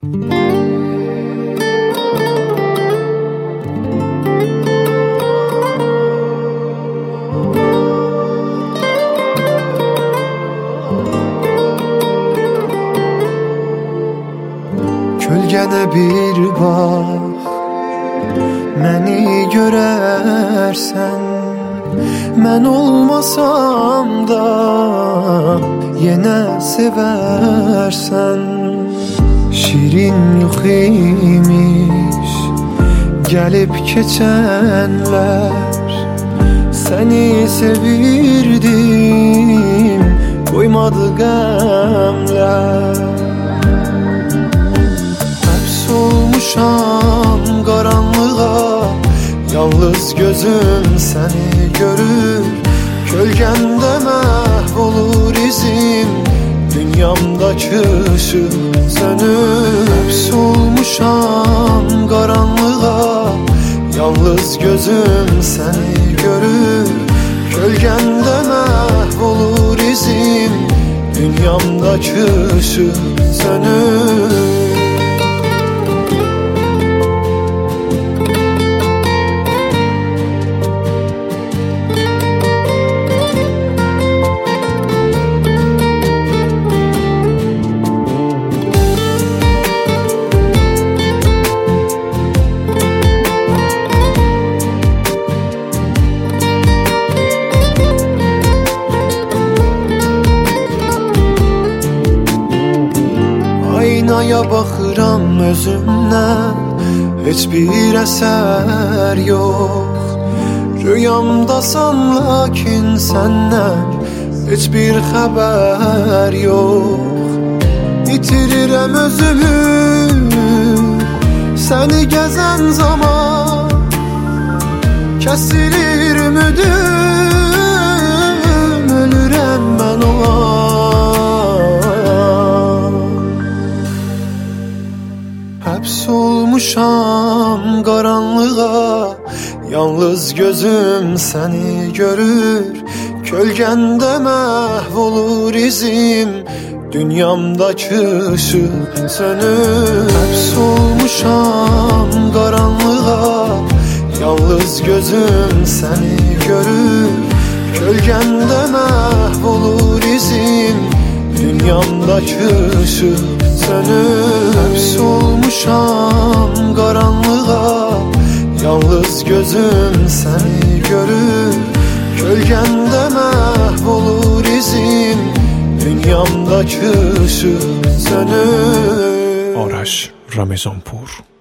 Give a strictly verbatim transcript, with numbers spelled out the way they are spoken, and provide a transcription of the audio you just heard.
Kölgənə bir bax, məni görərsən. Mən olmasam da yenə sevərsən. Şirin yox imiş gəlib keçənlər. Səni sevirdim, qoymadı qəmlər. Olmuşam qaranlığa, yalnız gözüm səni görür. Kölgəndə məhv olur izim, dünyamdakı ışıq sönür. Həbs olmuşam qaranlığa, yalnız gözüm səni görür. Kölgəndə məhv olur izim, dünyamdakı ışıq sönür. Aynaya baxıram özümdən, heç bir əsər yox. Rüyamdasan lakin səndən heç bir xəbər yox. İtirirəm özümü səni gəzən zaman, kəsilir ümidim, ölürəm mən o an. Həbs olmuşam qaranlığa, yalnız gözüm səni görür. Kölgəndə məhv olur izim, dünyamdakı ışıq sönür. Həbs olmuşam qaranlığa, yalnız gözüm səni görür. Kölgəndə məhv olur izim, dünyamdakı ışıq sönür. Həbs olmuşam qaranlığa, yalnız gözüm səni görür. Kölgəndə məhv olur izim, dünyamdakı ışıq sönür. آرش رمضانپور.